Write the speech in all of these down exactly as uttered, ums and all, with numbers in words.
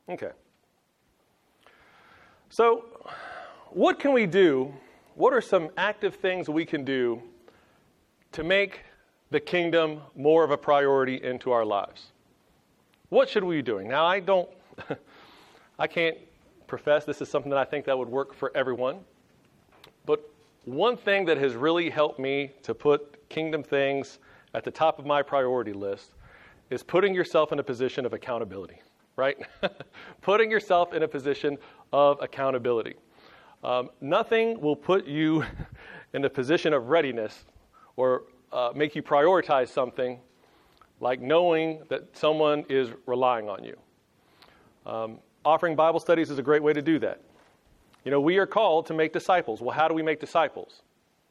Okay. So, what can we do? What are some active things we can do to make the kingdom more of a priority into our lives? What should we be doing? Now, I don't, I can't profess this is something that I think that would work for everyone. But one thing that has really helped me to put kingdom things at the top of my priority list is putting yourself in a position of accountability, right? Putting yourself in a position of accountability. Um, nothing will put you in a position of readiness or uh, make you prioritize something like knowing that someone is relying on you. Um, offering Bible studies is a great way to do that. You know, we are called to make disciples. Well, how do we make disciples?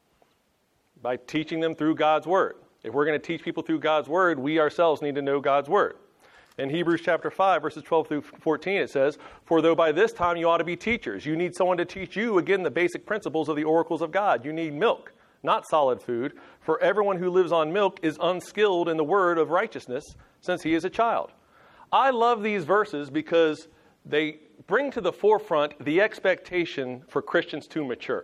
By teaching them through God's Word. If we're going to teach people through God's Word, we ourselves need to know God's Word. In Hebrews chapter five, verses twelve through fourteen, it says, "For though by this time you ought to be teachers, you need someone to teach you, again, the basic principles of the oracles of God. You need milk, not solid food. For everyone who lives on milk is unskilled in the word of righteousness, since he is a child." I love these verses because they bring to the forefront the expectation for Christians to mature.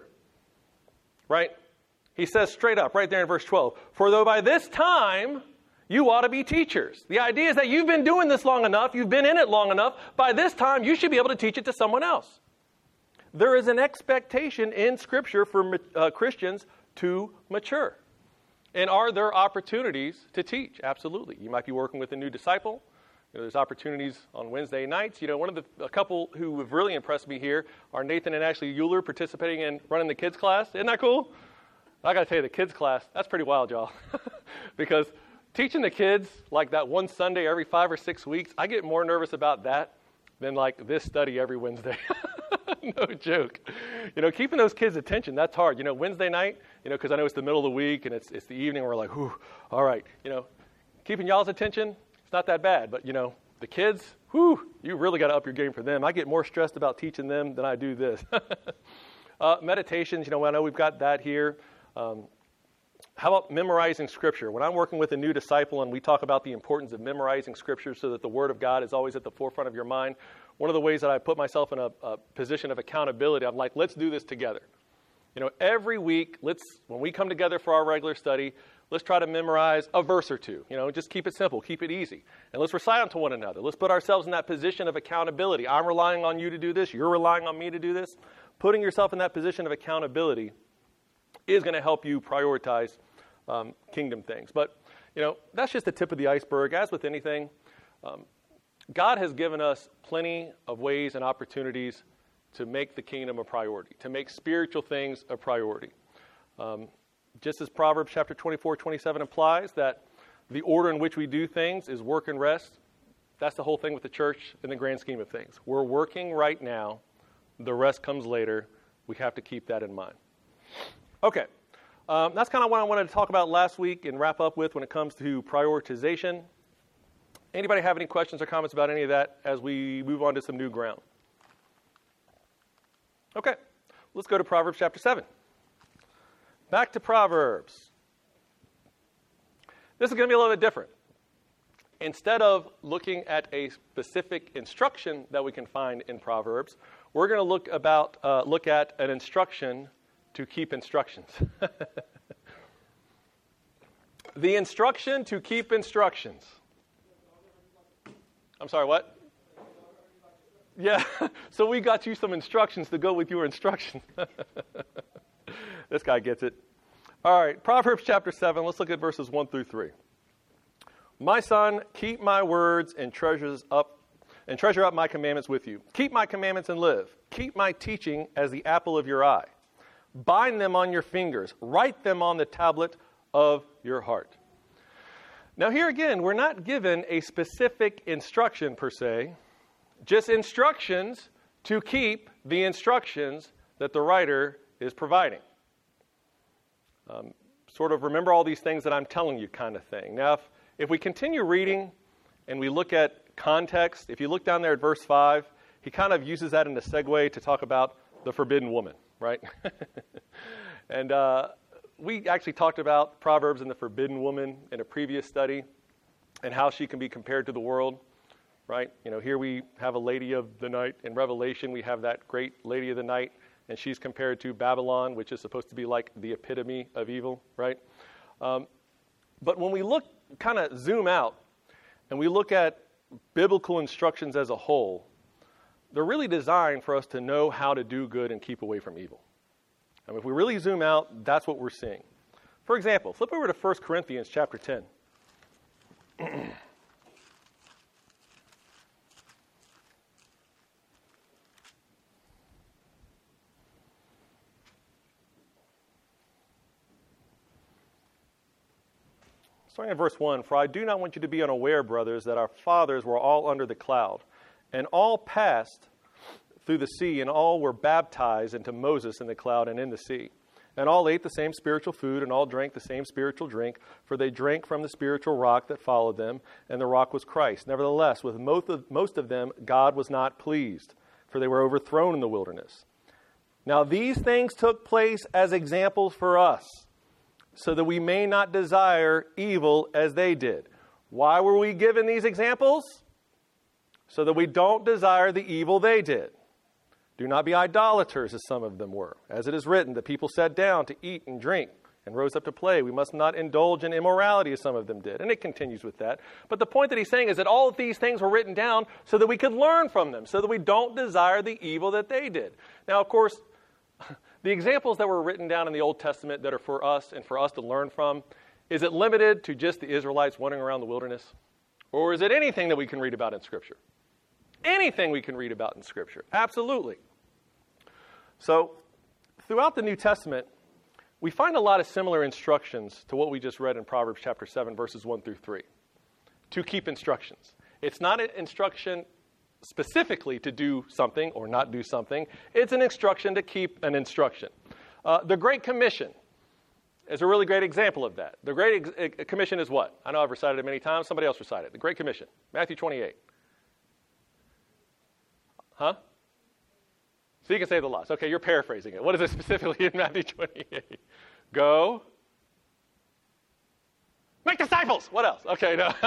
Right? He says straight up, right there in verse twelve, "For though by this time you ought to be teachers." The idea is that you've been doing this long enough, you've been in it long enough, by this time you should be able to teach it to someone else. There is an expectation in Scripture for uh, Christians to mature. And are there opportunities to teach? Absolutely. You might be working with a new disciple. You know, there's opportunities on Wednesday nights. You know, one of the a couple who have really impressed me here are Nathan and Ashley Euler participating in running the kids class. Isn't that cool? I got to tell you, the kids class, that's pretty wild, y'all. Because teaching the kids like that one Sunday every five or six weeks, I get more nervous about that than like this study every Wednesday. No joke. You know, keeping those kids' attention, that's hard. You know, Wednesday night, you know, because I know it's the middle of the week and it's it's the evening, we're like, whew, all right. You know, keeping y'all's attention, it's not that bad. But, you know, the kids, whew, you really got to up your game for them. I get more stressed about teaching them than I do this. uh, meditations, you know, I know we've got that here. Um, How about memorizing Scripture? When I'm working with a new disciple and we talk about the importance of memorizing Scripture so that the Word of God is always at the forefront of your mind, one of the ways that I put myself in a, a position of accountability, I'm like, let's do this together. You know, every week, let's when we come together for our regular study, let's try to memorize a verse or two. You know, just keep it simple, keep it easy. And let's recite to one another. Let's put ourselves in that position of accountability. I'm relying on you to do this. You're relying on me to do this. Putting yourself in that position of accountability is going to help you prioritize Um, kingdom things. But, you know, that's just the tip of the iceberg. As with anything, um, God has given us plenty of ways and opportunities to make the kingdom a priority, to make spiritual things a priority. Um, just as Proverbs chapter twenty-four, twenty-seven implies that the order in which we do things is work and rest, that's the whole thing with the church in the grand scheme of things. We're working right now. The rest comes later. We have to keep that in mind. Okay. Um, that's kind of what I wanted to talk about last week and wrap up with when it comes to prioritization. Anybody have any questions or comments about any of that as we move on to some new ground? Okay, let's go to Proverbs chapter seven. Back to Proverbs. This is going to be a little bit different. Instead of looking at a specific instruction that we can find in Proverbs, we're going to look about uh, look at an instruction to keep instructions. The instruction to keep instructions. I'm sorry, what? Yeah, so we got you some instructions to go with your instructions. This guy gets it. All right, Proverbs chapter seven, let's look at verses one through three. "My son, keep my words and treasures up and treasure up my commandments with you. Keep my commandments and live. Keep my teaching as the apple of your eye. Bind them on your fingers. Write them on the tablet of your heart." Now here again, we're not given a specific instruction per se, just instructions to keep the instructions that the writer is providing. Um, sort of remember all these things that I'm telling you kind of thing. Now, if, if we continue reading and we look at context, if you look down there at verse five, he kind of uses that in a segue to talk about the forbidden woman. Right? And uh, we actually talked about Proverbs and the forbidden woman in a previous study and how she can be compared to the world. right? You know, here we have a lady of the night. In Revelation, we have that great lady of the night, and she's compared to Babylon, which is supposed to be like the epitome of evil, right? Um, but when we look, kind of zoom out, and we look at biblical instructions as a whole, they're really designed for us to know how to do good and keep away from evil. And if we really zoom out, that's what we're seeing. For example, flip over to First Corinthians chapter ten. Starting in verse one, "For I do not want you to be unaware, brothers, that our fathers were all under the cloud, and all passed through the sea, and all were baptized into Moses in the cloud and in the sea. And all ate the same spiritual food, and all drank the same spiritual drink, for they drank from the spiritual rock that followed them, and the rock was Christ. Nevertheless, with most of, most of them, God was not pleased, for they were overthrown in the wilderness. Now these things took place as examples for us, so that we may not desire evil as they did." Why were we given these examples? So that we don't desire the evil they did. "Do not be idolaters, as some of them were. As it is written, the people sat down to eat and drink and rose up to play. We must not indulge in immorality, as some of them did." And it continues with that. But the point that he's saying is that all of these things were written down so that we could learn from them, so that we don't desire the evil that they did. Now, of course, the examples that were written down in the Old Testament that are for us and for us to learn from, is it limited to just the Israelites wandering around the wilderness? Or is it anything that we can read about in Scripture? Anything we can read about in Scripture. Absolutely. So, throughout the New Testament, we find a lot of similar instructions to what we just read in Proverbs chapter seven, verses one through three. To keep instructions. It's not an instruction specifically to do something or not do something. It's an instruction to keep an instruction. Uh, the Great Commission is a really great example of that. The Great Ex- Commission is what? I know I've recited it many times. Somebody else recited it. The Great Commission. Matthew twenty-eight. Huh? So you can say the lost. Okay, you're paraphrasing it. What is it specifically in Matthew twenty-eight? Go. Make disciples. What else? Okay, no.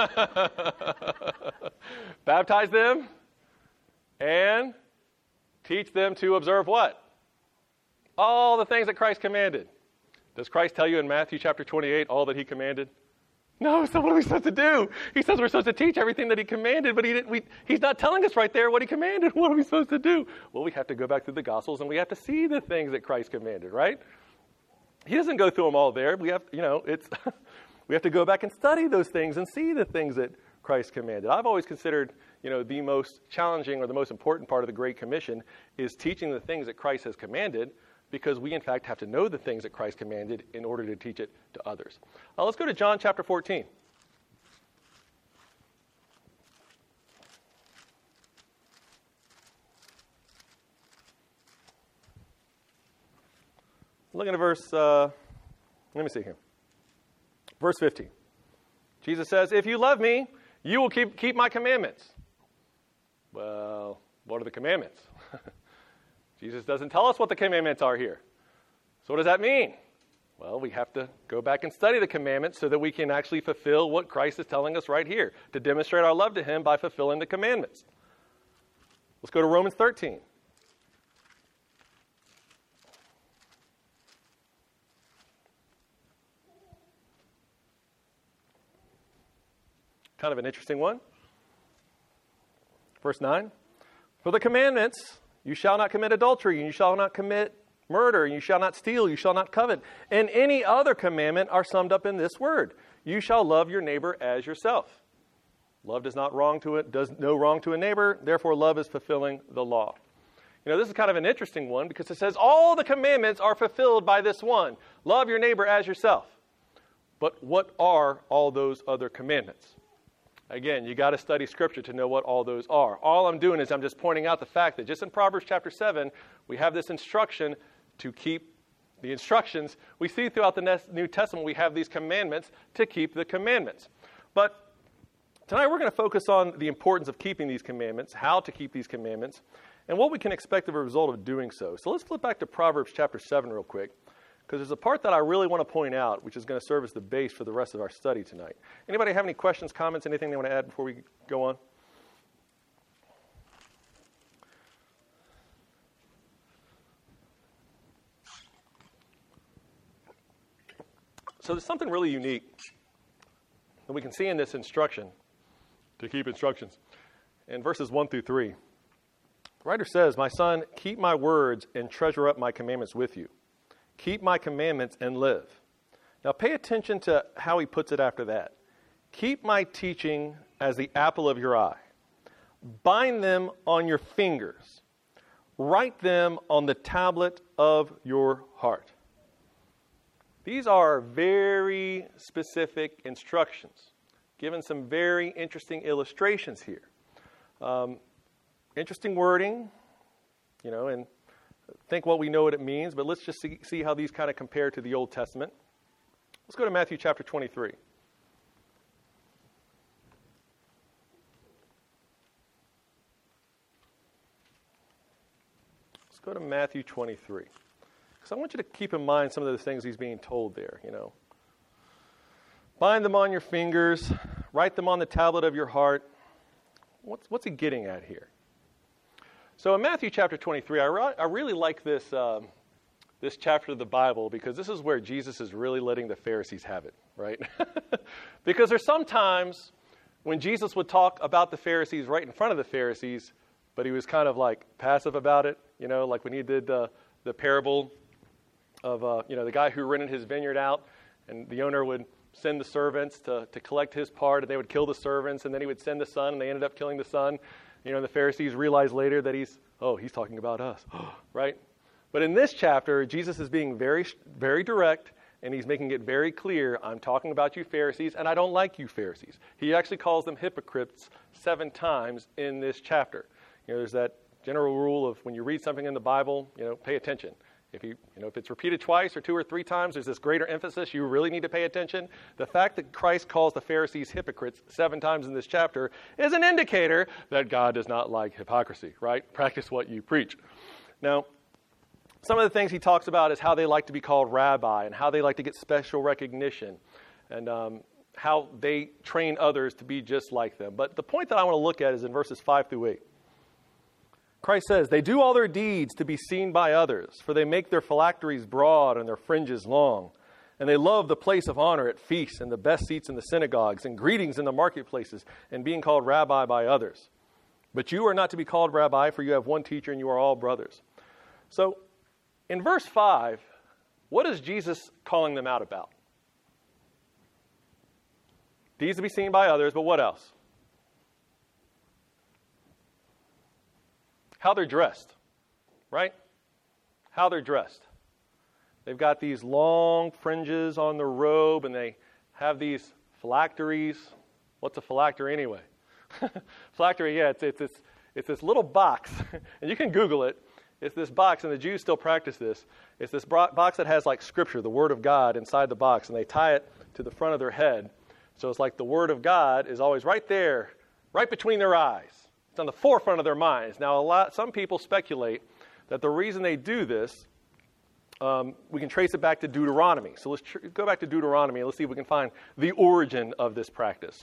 Baptize them and teach them to observe what? All the things that Christ commanded. Does Christ tell you in Matthew chapter twenty-eight all that he commanded? No, so what are we supposed to do? He says we're supposed to teach everything that he commanded, but he didn't, we, he's not telling us right there what he commanded. What are we supposed to do? Well, we have to go back through the Gospels, and we have to see the things that Christ commanded, right? He doesn't go through them all there. We have, you know, it's we have to go back and study those things and see the things that Christ commanded. I've always considered, you know, the most challenging or the most important part of the Great Commission is teaching the things that Christ has commanded, because we, in fact, have to know the things that Christ commanded in order to teach it to others. Uh, let's go to John chapter fourteen. Looking at verse, uh, let me see here. Verse fifteen. Jesus says, "If you love me, you will keep, keep my commandments." Well, what are the commandments? Jesus doesn't tell us what the commandments are here. So what does that mean? Well, we have to go back and study the commandments so that we can actually fulfill what Christ is telling us right here, to demonstrate our love to him by fulfilling the commandments. Let's go to Romans thirteen. Kind of an interesting one. Verse nine. "For the commandments, you shall not commit adultery, and you shall not commit murder, and you shall not steal, you shall not covet, and any other commandment are summed up in this word: you shall love your neighbor as yourself. Love does not wrong to it, does no wrong to a neighbor, therefore love is fulfilling the law." You know, this is kind of an interesting one because it says all the commandments are fulfilled by this one: love your neighbor as yourself. But what are all those other commandments? Again, you got to study Scripture to know what all those are. All I'm doing is I'm just pointing out the fact that just in Proverbs chapter seven, we have this instruction to keep the instructions. We see throughout the New Testament, we have these commandments to keep the commandments. But tonight we're going to focus on the importance of keeping these commandments, how to keep these commandments, and what we can expect of a result of doing so. So let's flip back to Proverbs chapter seven real quick, because there's a part that I really want to point out, which is going to serve as the base for the rest of our study tonight. Anybody have any questions, comments, anything they want to add before we go on? So there's something really unique that we can see in this instruction to keep instructions. In verses one through three, the writer says, "My son, keep my words and treasure up my commandments with you. Keep my commandments and live." Now pay attention to how he puts it after that. "Keep my teaching as the apple of your eye. Bind them on your fingers. Write them on the tablet of your heart." These are very specific instructions, given some very interesting illustrations here. Um, interesting wording, you know, and think what we know what it means, but let's just see, see how these kind of compare to the Old Testament. Let's go to Matthew chapter twenty-three. Let's go to Matthew twenty-three. Because I want you to keep in mind some of the things he's being told there, you know. Bind them on your fingers, write them on the tablet of your heart. What's, what's he getting at here? So in Matthew chapter twenty-three, I, re- I really like this, um, this chapter of the Bible because this is where Jesus is really letting the Pharisees have it, right? Because there's sometimes when Jesus would talk about the Pharisees right in front of the Pharisees, but he was kind of like passive about it, you know, like when he did the, the parable of, uh, you know, the guy who rented his vineyard out, and the owner would send the servants to, to collect his part, and they would kill the servants, and then he would send the son, and they ended up killing the son. You know, the Pharisees realized later that he's, oh, he's talking about us, right? But in this chapter, Jesus is being very, very direct, and he's making it very clear, I'm talking about you Pharisees, and I don't like you Pharisees. He actually calls them hypocrites seven times in this chapter. You know, there's that general rule of when you read something in the Bible, you know, pay attention. If you, you know, if it's repeated twice or two or three times, there's this greater emphasis. You really need to pay attention. The fact that Christ calls the Pharisees hypocrites seven times in this chapter is an indicator that God does not like hypocrisy, right? Practice what you preach. Now, some of the things he talks about is how they like to be called rabbi and how they like to get special recognition and um, how they train others to be just like them. But the point that I want to look at is in verses five through eight. Christ says, "They do all their deeds to be seen by others, for they make their phylacteries broad and their fringes long. And they love the place of honor at feasts and the best seats in the synagogues and greetings in the marketplaces and being called rabbi by others. But you are not to be called rabbi, for you have one teacher and you are all brothers." So in verse five, what is Jesus calling them out about? Deeds to be seen by others, but what else? How they're dressed, right? How they're dressed. They've got these long fringes on their robe, and they have these phylacteries. What's a phylactery anyway? Phylactery, yeah, it's, it's, it's, it's this little box, and you can Google it. It's this box, and the Jews still practice this. It's this box that has like Scripture, the Word of God, inside the box, and they tie it to the front of their head. So it's like the Word of God is always right there, right between their eyes. It's on the forefront of their minds. Now, a lot, some people speculate that the reason they do this, um, we can trace it back to Deuteronomy. So let's tr- go back to Deuteronomy and let's see if we can find the origin of this practice.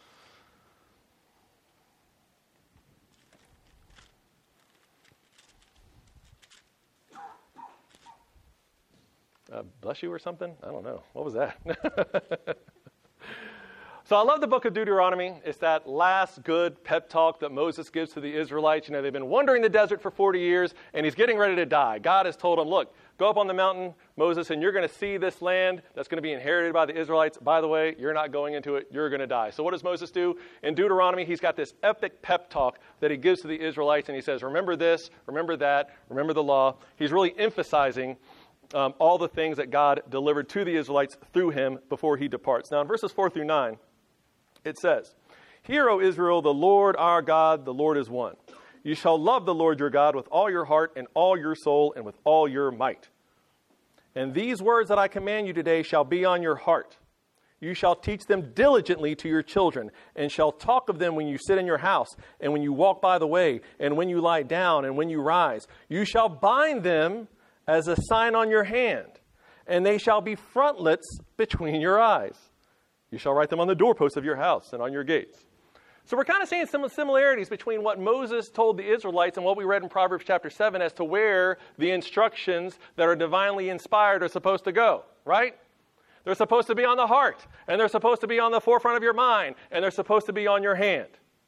Uh, bless you or something? I don't know. What was that? So I love the book of Deuteronomy. It's that last good pep talk that Moses gives to the Israelites. You know, they've been wandering the desert for forty years, and he's getting ready to die. God has told him, look, go up on the mountain, Moses, and you're going to see this land that's going to be inherited by the Israelites. By the way, you're not going into it. You're going to die. So what does Moses do? In Deuteronomy, he's got this epic pep talk that he gives to the Israelites, and he says, remember this, remember that, remember the law. He's really emphasizing um, all the things that God delivered to the Israelites through him before he departs. Now, in verses four through nine, it says, "Hear, O Israel, the Lord our God, the Lord is one. You shall love the Lord your God with all your heart and all your soul and with all your might. And these words that I command you today shall be on your heart. You shall teach them diligently to your children, and shall talk of them when you sit in your house, and when you walk by the way, and when you lie down, and when you rise. You shall bind them as a sign on your hand, and they shall be frontlets between your eyes. You shall write them on the doorposts of your house and on your gates." So we're kind of seeing some similarities between what Moses told the Israelites and what we read in Proverbs chapter seven as to where the instructions that are divinely inspired are supposed to go, right? They're supposed to be on the heart, and they're supposed to be on the forefront of your mind, and they're supposed to be on your hand.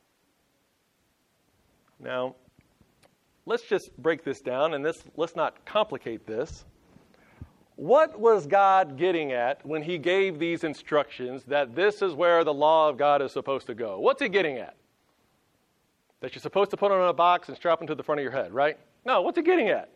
Now, let's just break this down, and this, let's not complicate this. What was God getting at when he gave these instructions that this is where the law of God is supposed to go? What's he getting at? That you're supposed to put them in a box and strap them to the front of your head, right? No, what's he getting at?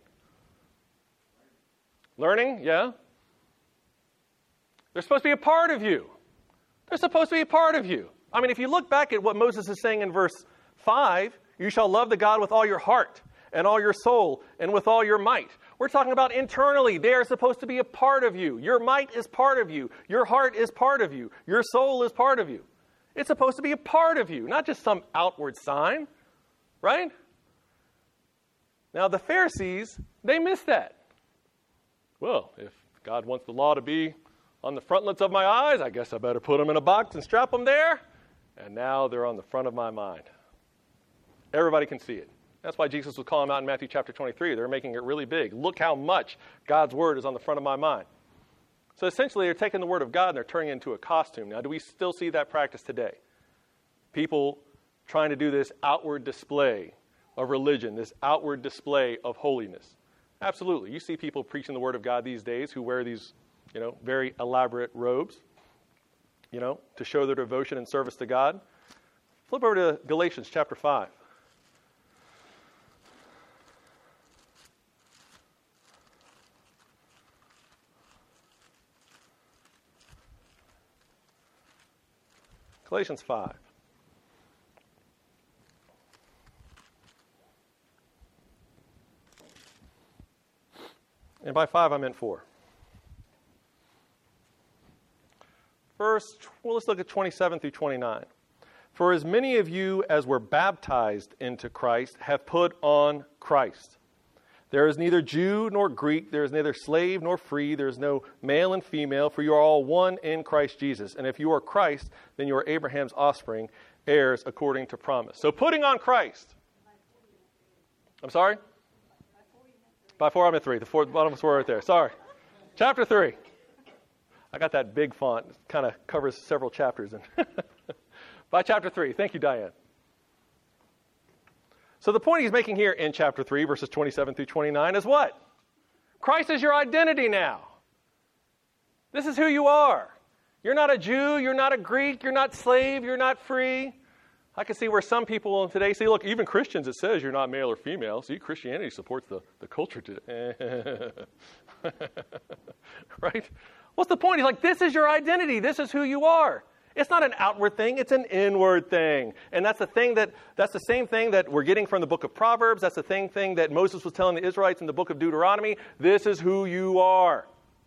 Learning, yeah. They're supposed to be a part of you. They're supposed to be a part of you. I mean, if you look back at what Moses is saying in verse five, you shall love the God with all your heart and all your soul and with all your might. We're talking about internally. They are supposed to be a part of you. Your might is part of you. Your heart is part of you. Your soul is part of you. It's supposed to be a part of you, not just some outward sign, right? Now, the Pharisees, they missed that. Well, if God wants the law to be on the frontlets of my eyes, I guess I better put them in a box and strap them there. And now they're on the front of my mind. Everybody can see it. That's why Jesus was calling them out in Matthew chapter twenty-three. They're making it really big. Look how much God's word is on the front of my mind. So essentially, they're taking the word of God and they're turning it into a costume. Now, do we still see that practice today? People trying to do this outward display of religion, this outward display of holiness. Absolutely. You see people preaching the word of God these days who wear these, you know, very elaborate robes, you know, to show their devotion and service to God. Flip over to Galatians chapter five. Galatians five. And by five, I meant four. First, well, let's look at twenty-seven through twenty-nine. For as many of you as were baptized into Christ have put on Christ. There is neither Jew nor Greek, there is neither slave nor free, there is no male and female, for you are all one in Christ Jesus. And if you are Christ, then you are Abraham's offspring, heirs according to promise. So putting on Christ. I'm sorry? By four, I'm at three. The four, bottom of four right there. Sorry. Chapter three. I got that big font. It kind of covers several chapters. By chapter three. Thank you, Diane. So the point he's making here in chapter three, verses twenty-seven through twenty-nine, is what? Christ is your identity now. This is who you are. You're not a Jew. You're not a Greek. You're not slave. You're not free. I can see where some people today say, look, even Christians, it says you're not male or female. See, Christianity supports the, the culture today. Right? What's the point? He's like, this is your identity. This is who you are. It's not an outward thing. It's an inward thing. And that's the thing that, that's the same thing that we're getting from the book of Proverbs. That's the same thing that Moses was telling the Israelites in the book of Deuteronomy. This is who you are.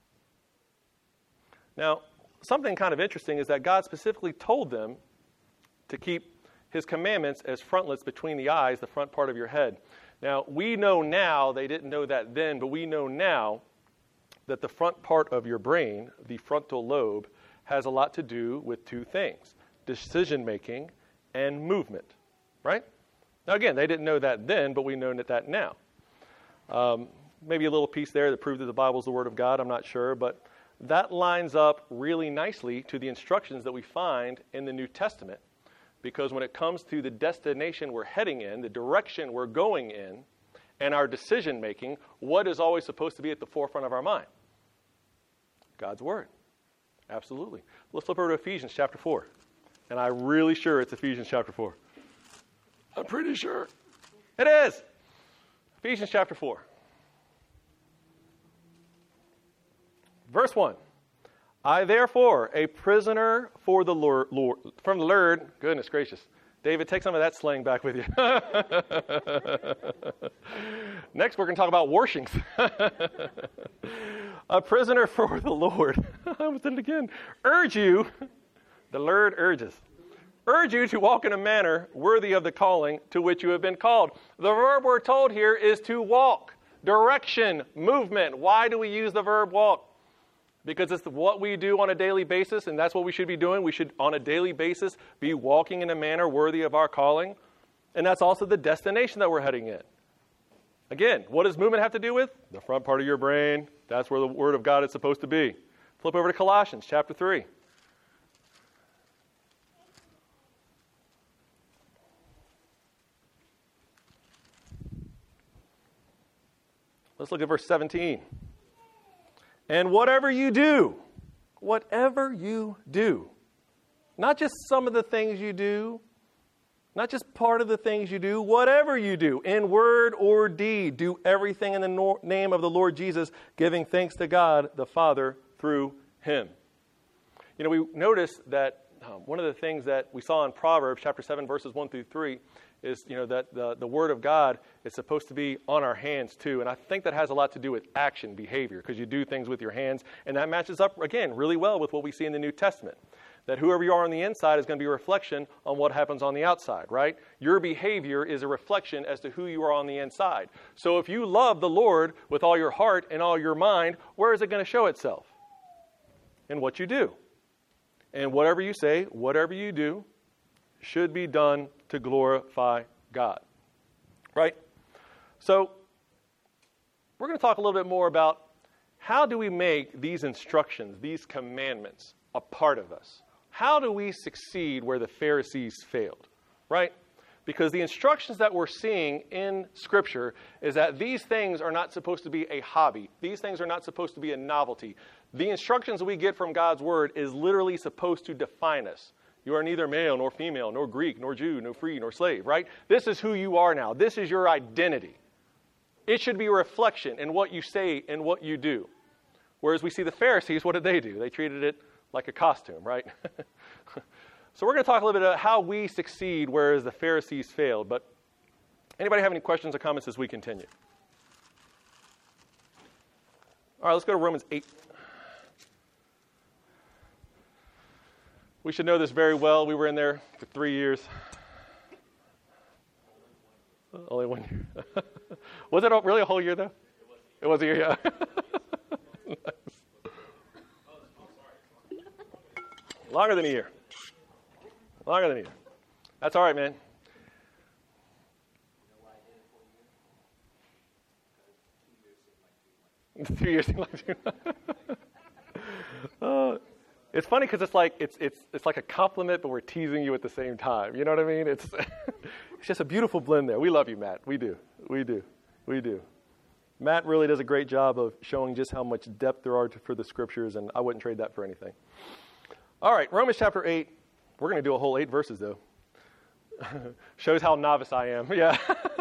Now, something kind of interesting is that God specifically told them to keep his commandments as frontlets between the eyes, the front part of your head. Now, we know now, they didn't know that then, but we know now that the front part of your brain, the frontal lobe, has a lot to do with two things, decision-making and movement, right? Now, again, they didn't know that then, but we know that now. Um, maybe a little piece there that proved that the Bible is the Word of God, I'm not sure, but that lines up really nicely to the instructions that we find in the New Testament, because when it comes to the destination we're heading in, the direction we're going in, and our decision-making, what is always supposed to be at the forefront of our mind? God's Word. Absolutely. Let's flip over to Ephesians chapter four. And I'm really sure it's Ephesians chapter four. I'm pretty sure. It is. Ephesians chapter four. Verse one. I therefore, a prisoner for the Lord, Lord, from the Lord, goodness gracious. David, take some of that slang back with you. Next, we're going to talk about washings. A prisoner for the Lord. I almost did it again. Urge you, the Lord urges. Urge you to walk in a manner worthy of the calling to which you have been called. The verb we're told here is to walk. Direction, movement. Why do we use the verb walk? Because it's what we do on a daily basis, and that's what we should be doing. We should, on a daily basis, be walking in a manner worthy of our calling. And that's also the destination that we're heading in. Again, what does movement have to do with? The front part of your brain. That's where the Word of God is supposed to be. Flip over to Colossians chapter three. Let's look at verse seventeen. And whatever you do, whatever you do, not just some of the things you do, not just part of the things you do, whatever you do, in word or deed, do everything in the no- name of the Lord Jesus, giving thanks to God the Father through him. You know, we notice that um, one of the things that we saw in Proverbs chapter seven, verses one through three, is, you know, that the, the Word of God is supposed to be on our hands too. And I think that has a lot to do with action, behavior, because you do things with your hands. And that matches up, again, really well with what we see in the New Testament. That whoever you are on the inside is going to be a reflection on what happens on the outside, right? Your behavior is a reflection as to who you are on the inside. So if you love the Lord with all your heart and all your mind, where is it going to show itself? In what you do. And whatever you say, whatever you do, should be done to glorify God. Right? So, we're going to talk a little bit more about how do we make these instructions, these commandments, a part of us? How do we succeed where the Pharisees failed? Right? Because the instructions that we're seeing in Scripture is that these things are not supposed to be a hobby. These things are not supposed to be a novelty. The instructions we get from God's Word is literally supposed to define us. You are neither male nor female, nor Greek, nor Jew, nor free, nor slave, right? This is who you are now. This is your identity. It should be a reflection in what you say and what you do. Whereas we see the Pharisees, what did they do? They treated it like a costume, right? So we're going to talk a little bit about how we succeed, whereas the Pharisees failed. But anybody have any questions or comments as we continue? All right, let's go to Romans eight. We should know this very well. We were in there for three years. Only one year. Was it really a whole year, though? It was a year, yeah. Nice. Longer than a year. Longer than a year. That's all right, man. Two years seem like two. uh, It's funny because it's like it's it's it's like a compliment, but we're teasing you at the same time. You know what I mean? It's it's just a beautiful blend there. We love you, Matt. We do. We do. We do. Matt really does a great job of showing just how much depth there are to, for the Scriptures, and I wouldn't trade that for anything. All right, Romans chapter eight. We're going to do a whole eight verses, though. Shows how novice I am. Yeah.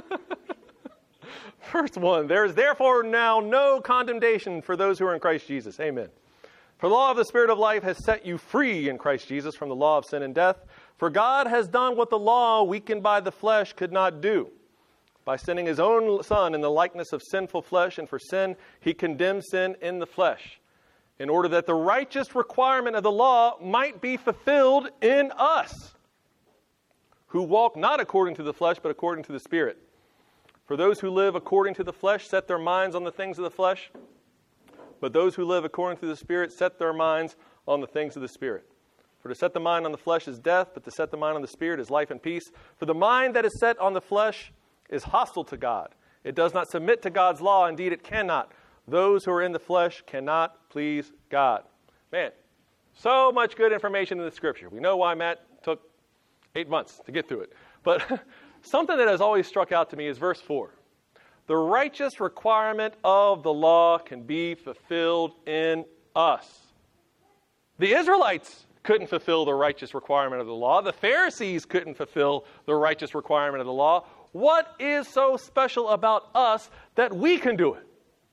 Verse one, there is therefore now no condemnation for those who are in Christ Jesus. Amen. For the law of the Spirit of life has set you free in Christ Jesus from the law of sin and death. For God has done what the law, weakened by the flesh, could not do. By sending his own Son in the likeness of sinful flesh, and for sin, he condemned sin in the flesh, in order that the righteous requirement of the law might be fulfilled in us, who walk not according to the flesh, but according to the Spirit. For those who live according to the flesh set their minds on the things of the flesh, but those who live according to the Spirit set their minds on the things of the Spirit. For to set the mind on the flesh is death, but to set the mind on the Spirit is life and peace. For the mind that is set on the flesh is hostile to God. It does not submit to God's law. Indeed, it cannot. Those who are in the flesh cannot please God. Man, so much good information in the Scripture. We know why Matt took eight months to get through it. But something that has always struck out to me is verse four. The righteous requirement of the law can be fulfilled in us. The Israelites couldn't fulfill the righteous requirement of the law. The Pharisees couldn't fulfill the righteous requirement of the law. What is so special about us that we can do it?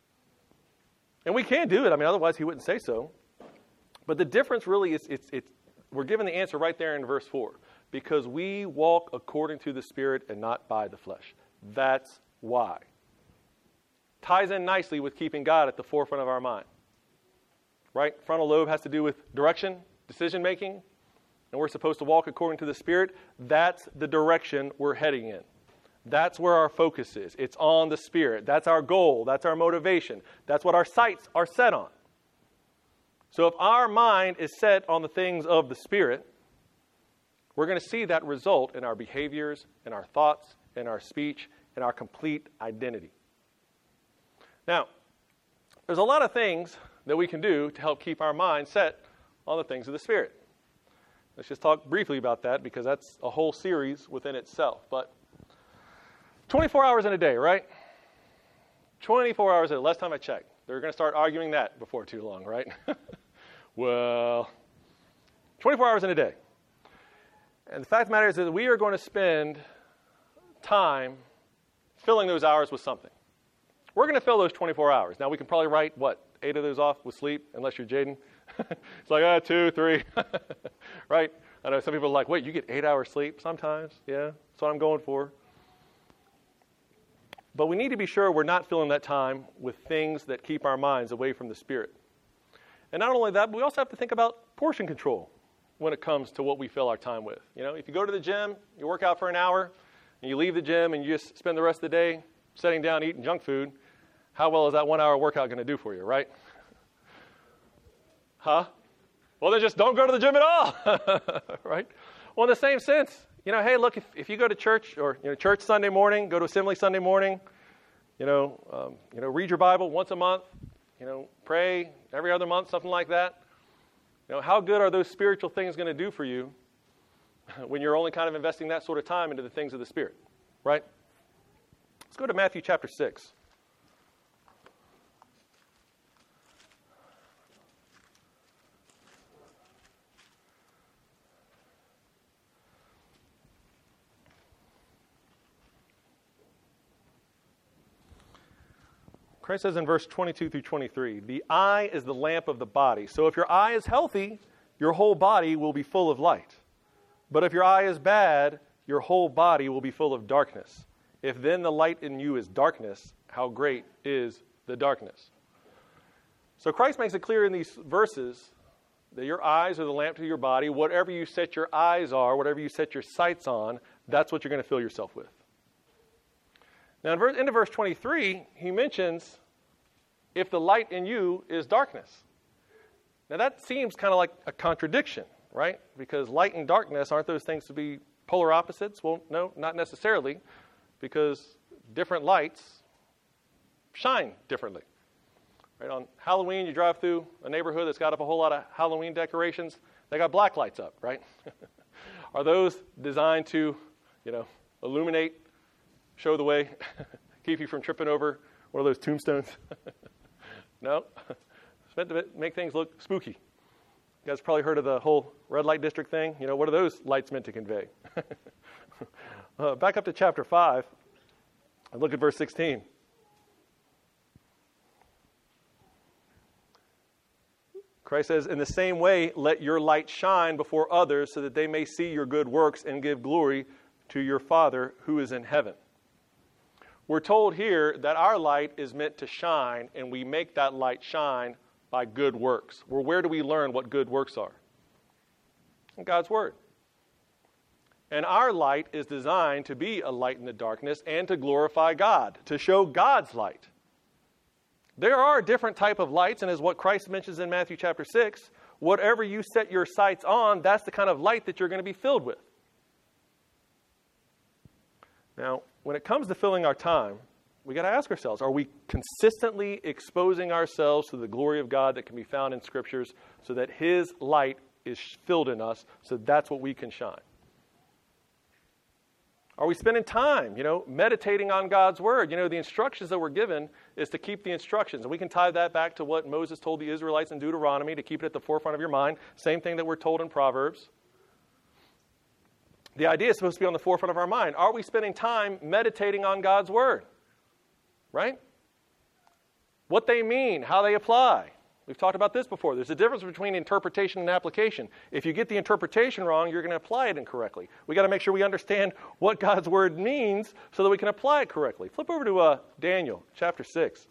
And we can do it. I mean, otherwise he wouldn't say so. But the difference really is, it's, it's, we're given the answer right there in verse four. Because we walk according to the Spirit and not by the flesh. That's why. Ties in nicely with keeping God at the forefront of our mind. Right? Frontal lobe has to do with direction, decision making. And we're supposed to walk according to the Spirit. That's the direction we're heading in. That's where our focus is. It's on the Spirit. That's our goal. That's our motivation. That's what our sights are set on. So if our mind is set on the things of the Spirit, we're going to see that result in our behaviors, in our thoughts, in our speech, in our complete identity. Now, there's a lot of things that we can do to help keep our mind set on the things of the Spirit. Let's just talk briefly about that because that's a whole series within itself. But twenty-four hours in a day, right? twenty-four hours a day. Last time I checked. They're going to start arguing that before too long, right? Well, twenty-four hours in a day. And the fact of the matter is that we are going to spend time filling those hours with something. We're going to fill those twenty-four hours. Now, we can probably write, what, eight of those off with sleep, unless you're Jaden. It's like, ah, two, three, right? I know some people are like, wait, you get eight hours sleep sometimes? Yeah, that's what I'm going for. But we need to be sure we're not filling that time with things that keep our minds away from the Spirit. And not only that, but we also have to think about portion control when it comes to what we fill our time with. You know, if you go to the gym, you work out for an hour, and you leave the gym and you just spend the rest of the day sitting down eating junk food, how well is that one-hour workout going to do for you, right? Huh? Well, then just don't go to the gym at all, right? Well, in the same sense, you know, hey, look, if, if you go to church or, you know, church Sunday morning, go to assembly Sunday morning, you know, um, you know, read your Bible once a month, you know, pray every other month, something like that. You know, how good are those spiritual things going to do for you when you're only kind of investing that sort of time into the things of the Spirit, right? Let's go to Matthew chapter six. Christ says in verse twenty-two through twenty-three, the eye is the lamp of the body. So if your eye is healthy, your whole body will be full of light. But if your eye is bad, your whole body will be full of darkness. If then the light in you is darkness, how great is the darkness? So Christ makes it clear in these verses that your eyes are the lamp to your body. Whatever you set your eyes are, whatever you set your sights on, that's what you're going to fill yourself with. Now, in verse, into verse twenty-three, he mentions, if the light in you is darkness. Now, that seems kind of like a contradiction, right? Because light and darkness, aren't those things to be polar opposites? Well, no, not necessarily, because different lights shine differently. Right? On Halloween, you drive through a neighborhood that's got up a whole lot of Halloween decorations. They got black lights up, right? Are those designed to, you know, illuminate, show the way, keep you from tripping over one of those tombstones? No. It's meant to make things look spooky. You guys probably heard of the whole red light district thing. You know, what are those lights meant to convey? uh, back up to chapter five and look at verse sixteen. Christ says, in the same way, let your light shine before others so that they may see your good works and give glory to your Father who is in heaven. We're told here that our light is meant to shine, and we make that light shine by good works. Well, where do we learn what good works are? In God's Word. And our light is designed to be a light in the darkness and to glorify God, to show God's light. There are different type of lights, and as what Christ mentions in Matthew chapter six, whatever you set your sights on, that's the kind of light that you're going to be filled with. Now, when it comes to filling our time, we got to ask ourselves, are we consistently exposing ourselves to the glory of God that can be found in Scriptures so that His light is filled in us, so that's what we can shine? Are we spending time, you know, meditating on God's Word? You know, the instructions that we're given is to keep the instructions. And we can tie that back to what Moses told the Israelites in Deuteronomy, to keep it at the forefront of your mind. Same thing that we're told in Proverbs. The idea is supposed to be on the forefront of our mind. Are we spending time meditating on God's Word? Right? What they mean, how they apply. We've talked about this before. There's a difference between interpretation and application. If you get the interpretation wrong, you're going to apply it incorrectly. We've got to make sure we understand what God's Word means so that we can apply it correctly. Flip over to uh, Daniel chapter six.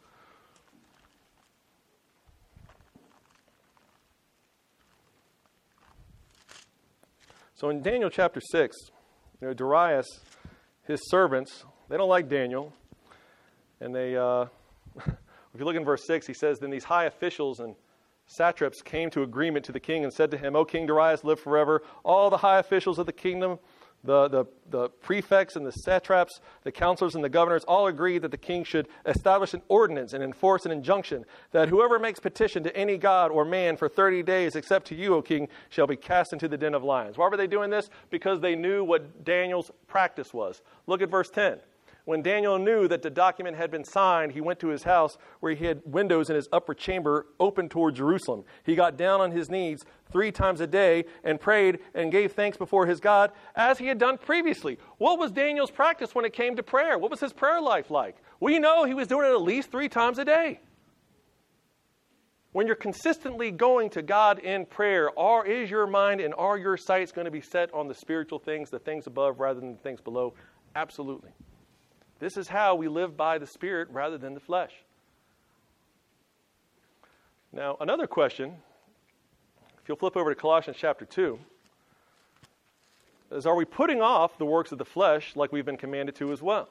So in Daniel chapter six, you know, Darius, his servants, they don't like Daniel. And they, uh, if you look in verse six, he says, then these high officials and satraps came to agreement to the king and said to him, O King Darius, live forever. All the high officials of the kingdom The, the, the prefects and the satraps, the counselors and the governors all agreed that the king should establish an ordinance and enforce an injunction that whoever makes petition to any god or man for thirty days except to you, O king, shall be cast into the den of lions. Why were they doing this? Because they knew what Daniel's practice was. Look at verse ten. When Daniel knew that the document had been signed, he went to his house where he had windows in his upper chamber open toward Jerusalem. He got down on his knees three times a day and prayed and gave thanks before his God as he had done previously. What was Daniel's practice when it came to prayer? What was his prayer life like? We know he was doing it at least three times a day. When you're consistently going to God in prayer, are, is your mind and are your sights going to be set on the spiritual things, the things above rather than the things below? Absolutely. This is how we live by the Spirit rather than the flesh. Now, another question, if you'll flip over to Colossians chapter two, is are we putting off the works of the flesh like we've been commanded to as well?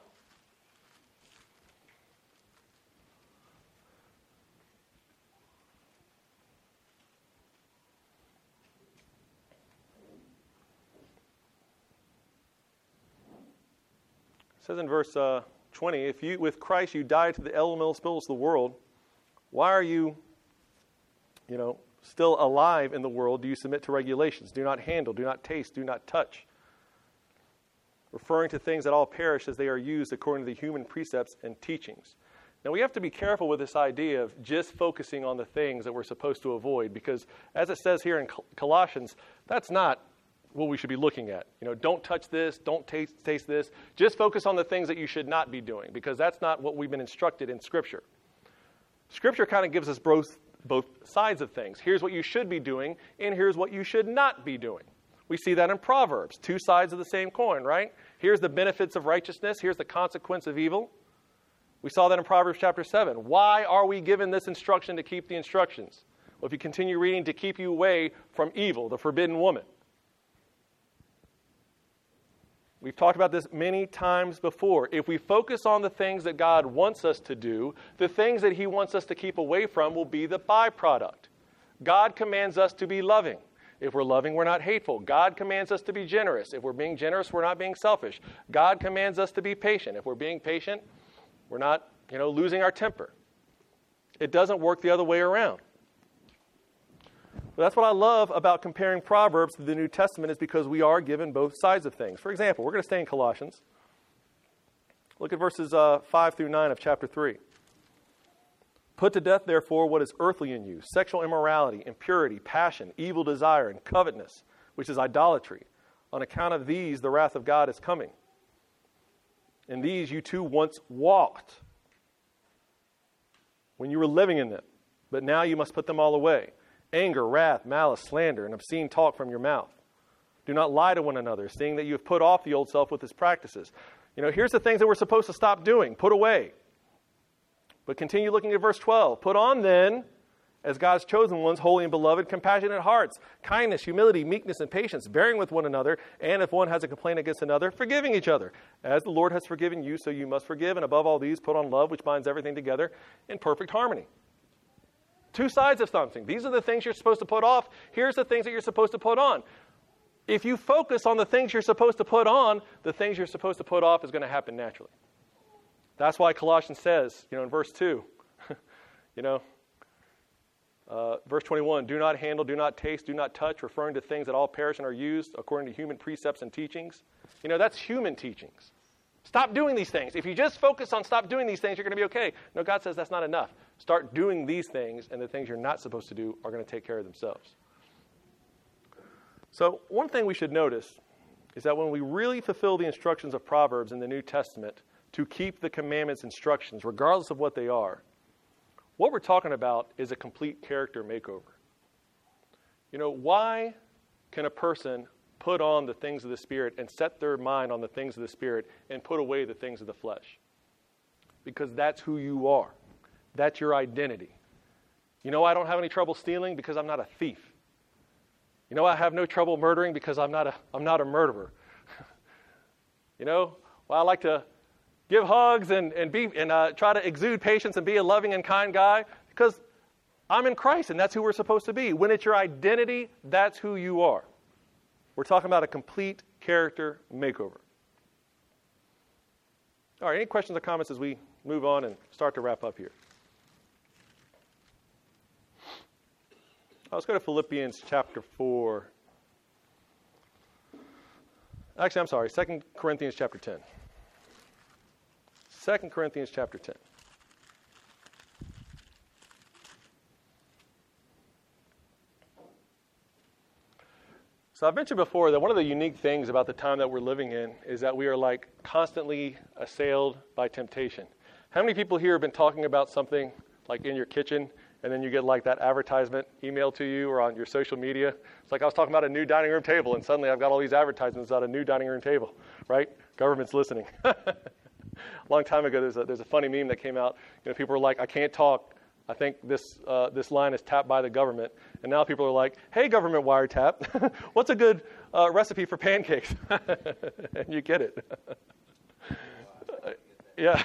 It says in verse uh, twenty, if you with Christ you died to the elemental spirits of the world, why are you, you know, still alive in the world? Do you submit to regulations? Do not handle, do not taste, do not touch. Referring to things that all perish as they are used according to the human precepts and teachings. Now we have to be careful with this idea of just focusing on the things that we're supposed to avoid, because as it says here in Colossians, that's not what we should be looking at. You know, don't touch this, don't taste, taste this. Just focus on the things that you should not be doing, because that's not what we've been instructed in Scripture. Scripture kind of gives us both, both sides of things. Here's what you should be doing, and here's what you should not be doing. We see that in Proverbs, two sides of the same coin, right? Here's the benefits of righteousness, here's the consequence of evil. We saw that in Proverbs chapter seven. Why are we given this instruction to keep the instructions? Well, if you continue reading, to keep you away from evil, the forbidden woman. We've talked about this many times before. If we focus on the things that God wants us to do, the things that He wants us to keep away from will be the byproduct. God commands us to be loving. If we're loving, we're not hateful. God commands us to be generous. If we're being generous, we're not being selfish. God commands us to be patient. If we're being patient, we're not, you know, losing our temper. It doesn't work the other way around. But that's what I love about comparing Proverbs to the New Testament, is because we are given both sides of things. For example, we're going to stay in Colossians. Look at verses uh, five through nine of chapter three. Put to death, therefore, what is earthly in you, sexual immorality, impurity, passion, evil desire, and covetousness, which is idolatry. On account of these, the wrath of God is coming. In these you too once walked when you were living in them, but now you must put them all away. Anger, wrath, malice, slander, and obscene talk from your mouth. Do not lie to one another, seeing that you have put off the old self with its practices. You know, here's the things that we're supposed to stop doing. Put away. But continue looking at verse twelve. Put on then, as God's chosen ones, holy and beloved, compassionate hearts, kindness, humility, meekness, and patience, bearing with one another, and if one has a complaint against another, forgiving each other. As the Lord has forgiven you, so you must forgive. And above all these, put on love, which binds everything together in perfect harmony. Two sides of something. These are the things you're supposed to put off. Here's the things that you're supposed to put on. If you focus on the things you're supposed to put on, the things you're supposed to put off is going to happen naturally. That's why Colossians says, you know, in verse two, you know, uh, verse twenty-one, do not handle, do not taste, do not touch, referring to things that all perish and are used according to human precepts and teachings. You know, that's human teachings. Stop doing these things. If you just focus on stop doing these things, you're going to be okay. No, God says that's not enough. Start doing these things, and the things you're not supposed to do are going to take care of themselves. So one thing we should notice is that when we really fulfill the instructions of Proverbs in the New Testament to keep the commandments' instructions, regardless of what they are, what we're talking about is a complete character makeover. You know, why can a person put on the things of the Spirit and set their mind on the things of the Spirit and put away the things of the flesh? Because that's who you are. That's your identity. You know, I don't have any trouble stealing because I'm not a thief. You know, I have no trouble murdering because I'm not a, I'm not a murderer. You know, well, I like to give hugs and, and, be, and uh, try to exude patience and be a loving and kind guy because I'm in Christ and that's who we're supposed to be. When it's your identity, that's who you are. We're talking about a complete character makeover. All right, any questions or comments as we move on and start to wrap up here? Let's go to Philippians chapter four. Actually, I'm sorry, Second Corinthians chapter ten. Second Corinthians chapter ten. So I've mentioned before that one of the unique things about the time that we're living in is that we are like constantly assailed by temptation. How many people here have been talking about something like in your kitchen, and then you get like that advertisement emailed to you or on your social media? It's like I was talking about a new dining room table, and suddenly I've got all these advertisements about a new dining room table, right? Government's listening. A long time ago, there's a, there's a funny meme that came out. You know, people were like, I can't talk. I think this uh, this line is tapped by the government. And now people are like, hey, government wiretap, what's a good uh, recipe for pancakes? And you get it. uh, yeah.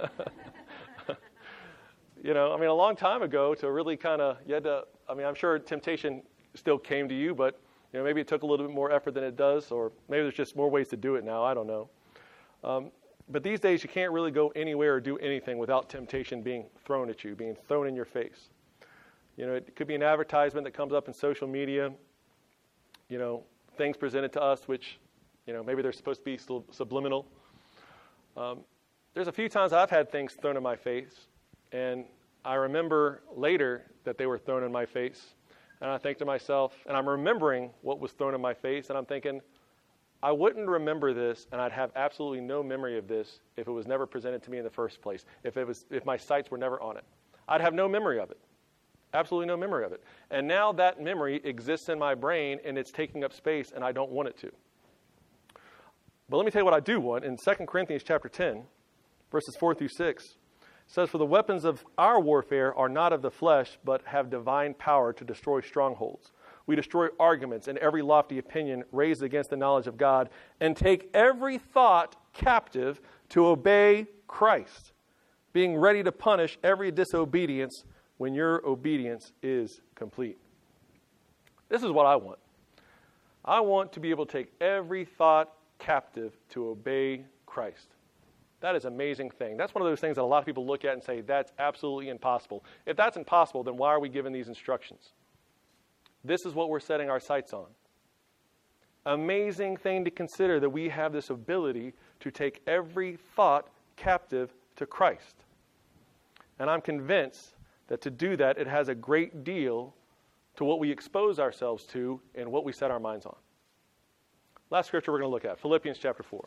You know, I mean, a long time ago to really kind of, you had to, I mean, I'm sure temptation still came to you, but, you know, maybe it took a little bit more effort than it does, or maybe there's just more ways to do it now. I don't know. Um, but these days, you can't really go anywhere or do anything without temptation being thrown at you, being thrown in your face. You know, it could be an advertisement that comes up in social media, you know, things presented to us, which, you know, maybe they're supposed to be subliminal. Um, there's a few times I've had things thrown in my face, and I remember later that they were thrown in my face, and I think to myself, and I'm remembering what was thrown in my face, and I'm thinking, I wouldn't remember this, and I'd have absolutely no memory of this if it was never presented to me in the first place, if it was, if my sights were never on it. I'd have no memory of it, absolutely no memory of it. And now that memory exists in my brain, and it's taking up space, and I don't want it to. But let me tell you what I do want. In Second Corinthians chapter ten, verses four through six, it says, for the weapons of our warfare are not of the flesh, but have divine power to destroy strongholds. We destroy arguments and every lofty opinion raised against the knowledge of God, and take every thought captive to obey Christ, being ready to punish every disobedience when your obedience is complete. This is what I want. I want to be able to take every thought captive to obey Christ. That is an amazing thing. That's one of those things that a lot of people look at and say, that's absolutely impossible. If that's impossible, then why are we given these instructions? This is what we're setting our sights on. Amazing thing to consider that we have this ability to take every thought captive to Christ. And I'm convinced that to do that, it has a great deal to what we expose ourselves to and what we set our minds on. Last scripture we're going to look at, Philippians chapter four.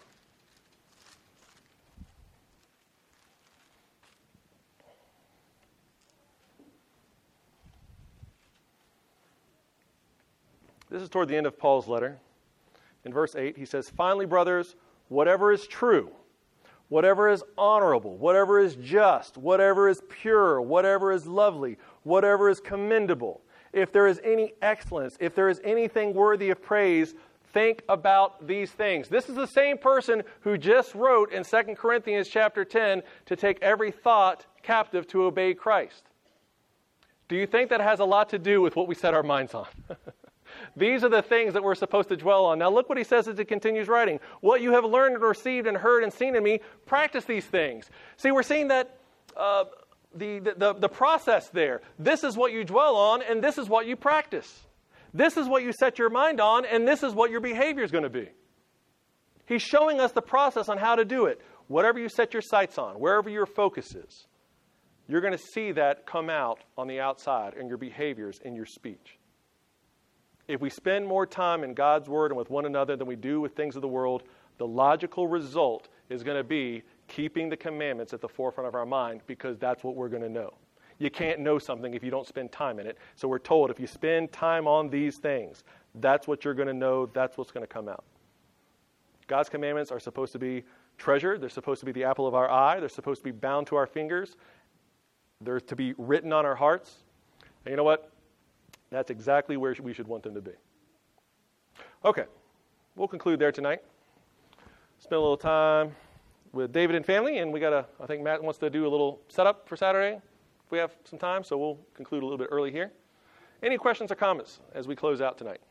This is toward the end of Paul's letter. In verse eight, he says, finally, brothers, whatever is true, whatever is honorable, whatever is just, whatever is pure, whatever is lovely, whatever is commendable, if there is any excellence, if there is anything worthy of praise, think about these things. This is the same person who just wrote in Second Corinthians chapter ten to take every thought captive to obey Christ. Do you think that has a lot to do with what we set our minds on? These are the things that we're supposed to dwell on. Now look what he says as he continues writing. What you have learned and received and heard and seen in me, practice these things. See, we're seeing that uh, the, the, the process there. This is what you dwell on, and this is what you practice. This is what you set your mind on, and this is what your behavior is going to be. He's showing us the process on how to do it. Whatever you set your sights on, wherever your focus is, you're going to see that come out on the outside in your behaviors, in your speech. If we spend more time in God's Word and with one another than we do with things of the world, the logical result is going to be keeping the commandments at the forefront of our mind, because that's what we're going to know. You can't know something if you don't spend time in it. So we're told if you spend time on these things, that's what you're going to know, that's what's going to come out. God's commandments are supposed to be treasured. They're supposed to be the apple of our eye. They're supposed to be bound to our fingers. They're to be written on our hearts. And you know what? That's exactly where we should want them to be. Okay, we'll conclude there tonight. Spend a little time with David and family, and we got to, I think Matt wants to do a little setup for Saturday if we have some time, so we'll conclude a little bit early here. Any questions or comments as we close out tonight?